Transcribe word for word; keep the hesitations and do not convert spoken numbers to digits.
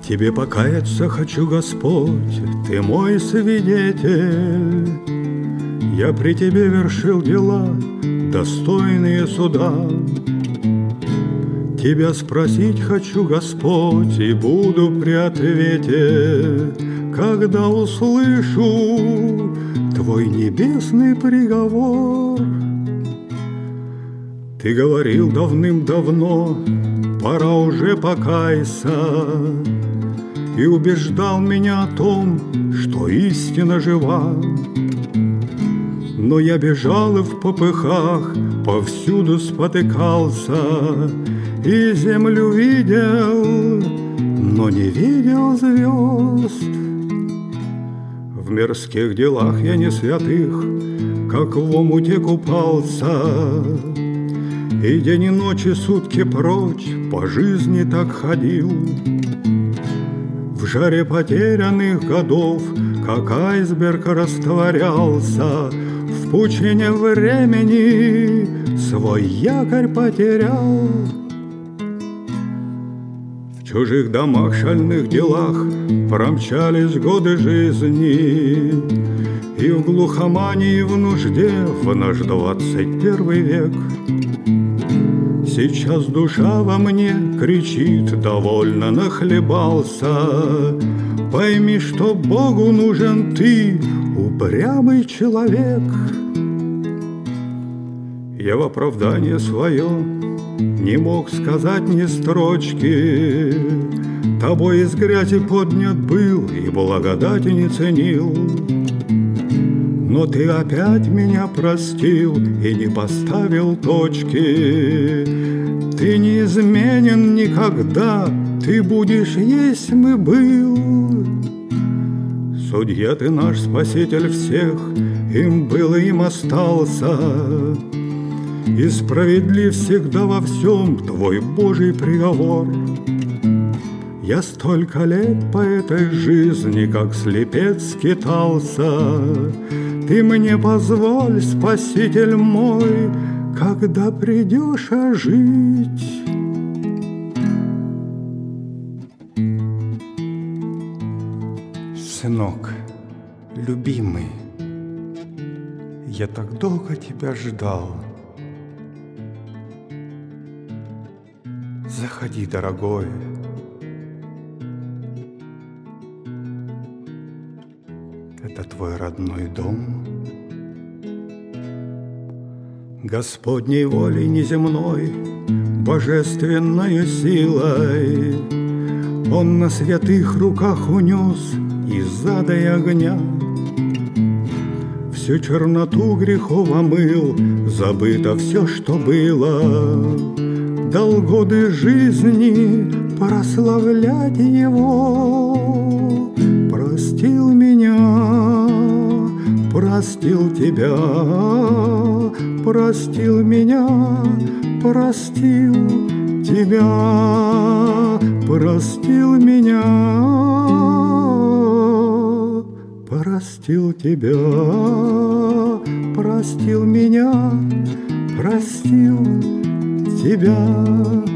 Тебе покаяться хочу, Господь, Ты мой свидетель. Я при Тебе вершил дела, достойные суда. Тебя спросить хочу, Господь, и буду при ответе, когда услышу Твой небесный приговор. Ты говорил давным-давно, пора уже покаяться, и убеждал меня о том, что истина жива. Но я бежал и в попыхах повсюду спотыкался, и землю видел, но не видел звезд. В мирских делах я не святых, как в омуте купался, и день и ночь и сутки прочь по жизни так ходил. В жаре потерянных годов, как айсберг, растворялся, в пучине времени свой якорь потерял. В чужих домах, шальных делах промчались годы жизни, и в глухомании, в нужде в наш двадцать первый век. Сейчас душа во мне кричит, довольно нахлебался. Пойми, что Богу нужен ты, упрямый человек. Я в оправдание свое не мог сказать ни строчки. Тобой из грязи поднят был и благодати не ценил. Но ты опять меня простил и не поставил точки. Ты неизменен никогда, ты будешь, есмь и был. Судья ты наш, спаситель всех, им был и им остался. И справедлив всегда во всем твой Божий приговор. Я столько лет по этой жизни, как слепец, скитался. Ты мне позволь, Спаситель мой, когда придешь ожить. Сынок, любимый, я так долго тебя ждал. Заходи, дорогой. Это твой родной дом. Господней волей неземной, божественной силой Он на святых руках унес из ада и огня. Всю черноту грехов омыл, забыто все, что было. Дал годы жизни прославлять Его. Простил меня, простил тебя, простил меня, простил тебя, простил меня, простил тебя, простил меня, простил тебя.